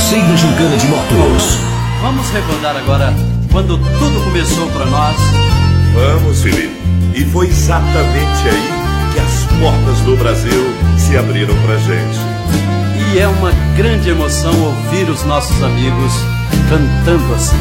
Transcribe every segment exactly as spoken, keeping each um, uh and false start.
terceira gincana de motos. Vamos recordar agora quando tudo começou para nós. Vamos, Felipe. E foi exatamente aí que as portas do Brasil se abriram pra gente. E é uma grande emoção ouvir os nossos amigos cantando assim.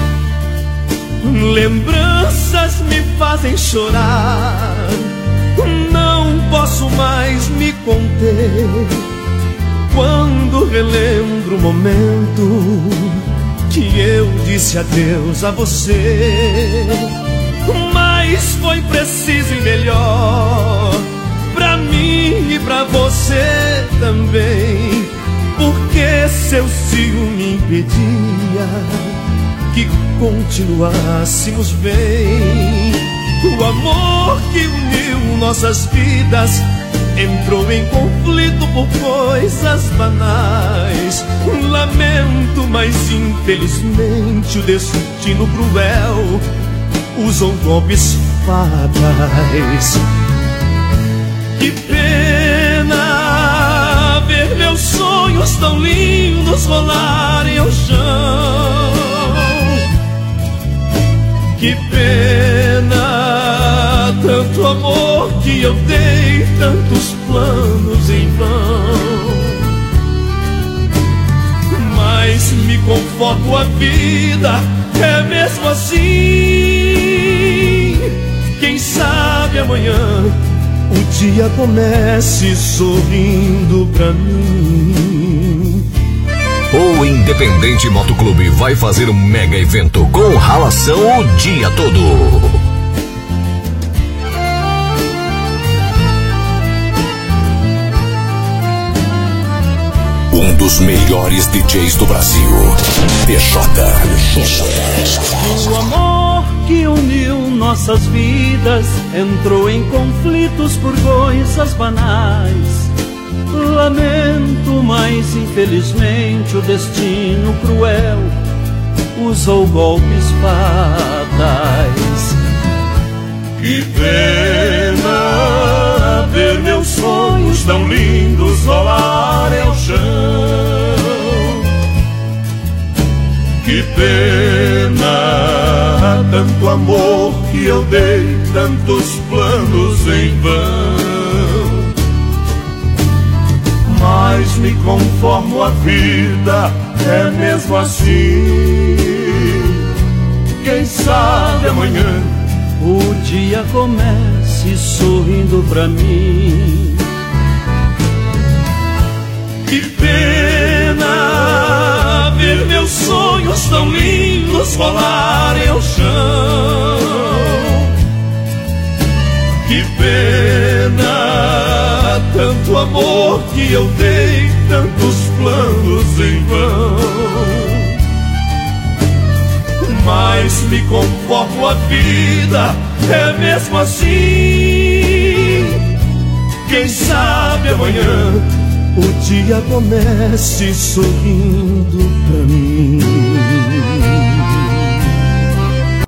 Lembranças me fazem chorar, não posso mais me conter. Quando relembro o momento que eu disse adeus a você, mas foi preciso e melhor pra mim e pra você também, porque seu ciúme impedia que continuássemos bem. O amor que uniu nossas vidas entrou em conflito por coisas banais. Lamento, mas infelizmente o destino cruel usou golpes fatais. Que pena ver meus sonhos tão lindos rolarem ao chão. Que pena, tanto amor que eu dei, tantos planos em vão. Mas me conforto, a vida é mesmo assim. Quem sabe amanhã o dia comece sorrindo pra mim. O Independente Motoclube vai fazer um mega evento com ralação o dia todo. Um dos melhores D Js do Brasil, D J. O amor que uniu nossas vidas entrou em conflitos por coisas banais. Lamento, mas infelizmente o destino cruel usou golpes fatais. Que pena ver meus sonhos tão lindos rolarem ao chão. Que pena, tanto amor que eu dei, tantos planos em vão. Mas me conformo, a vida é mesmo assim. Quem sabe amanhã o dia comece sorrindo pra mim. Que pena ver meus sonhos tão lindos rolarem ao chão. Que pena, tanto amor que eu dei, tantos planos em vão. Mas me conformo, a vida é mesmo assim. Quem sabe amanhã o dia comece sorrindo pra mim.